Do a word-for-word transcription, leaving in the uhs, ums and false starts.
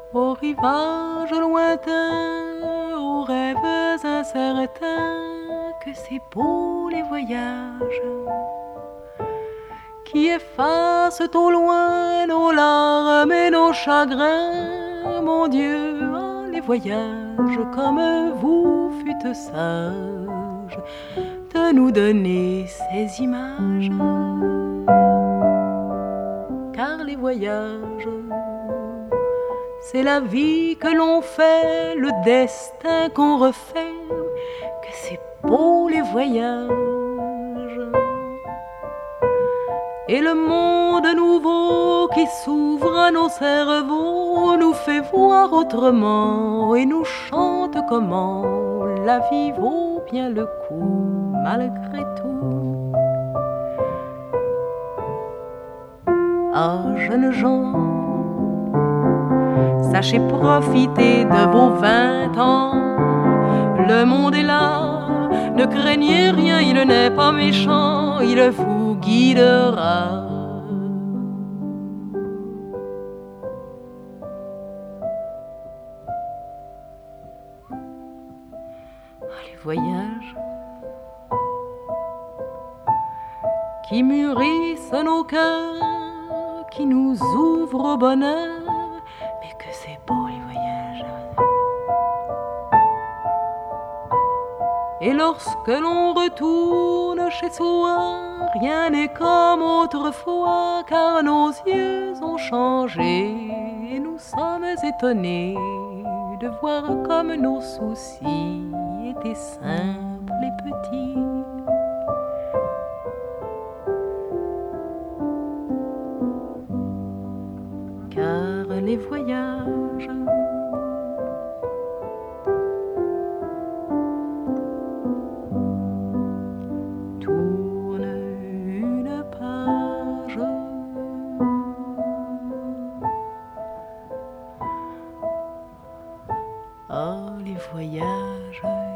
Aux rivages lointains, aux rêves incertains, que c'est beau les voyages qui effacent au loin nos larmes et nos chagrins. Mon Dieu, ah, les voyages, comme vous fûtes sages de nous donner ces images. Car les voyages, c'est la vie que l'on fait, le destin qu'on refait, que c'est beau les voyages. Et le monde nouveau qui s'ouvre à nos cerveaux nous fait voir autrement et nous chante comment la vie vaut bien le coup malgré tout. Ah, jeunes gens, sachez profiter de vos vingt ans. Le monde est là, ne craignez rien, il n'est pas méchant, il vous guidera. Les voyages qui mûrissent nos cœurs, qui nous ouvrent au bonheur, mais que c'est beau les voyages. Et lorsque l'on retourne chez soi, rien n'est comme autrefois, car nos yeux ont changé et nous sommes étonnés de voir comme nos soucis étaient simples et petits. Car les voyages tournent une page. Oh, les voyages